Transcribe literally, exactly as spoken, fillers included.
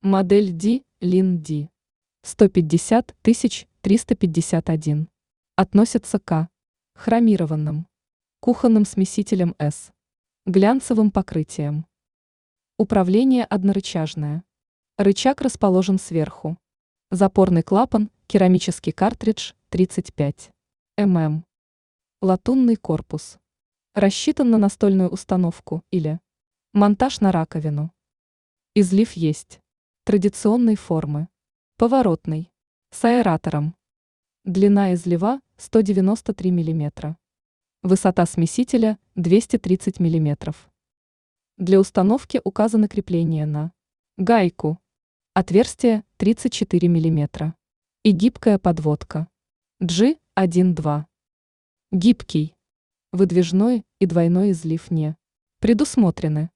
Модель D, Lin D. сто пятьдесят тысяч триста пятьдесят один. Относится к хромированным кухонным смесителям S. Глянцевым покрытием. Управление однорычажное. Рычаг расположен сверху. Запорный клапан, керамический картридж тридцать пять миллиметров. Латунный корпус. Рассчитан на настольную установку или монтаж на раковину. Излив есть. Традиционной формы. Поворотный. С аэратором. Длина излива сто девяносто три миллиметра. Высота смесителя двести тридцать миллиметров. Для установки указаны крепления на гайку. Отверстие тридцать четыре миллиметра. И гибкая подводка. джи один два. Гибкий. Выдвижной и двойной излив не предусмотрены.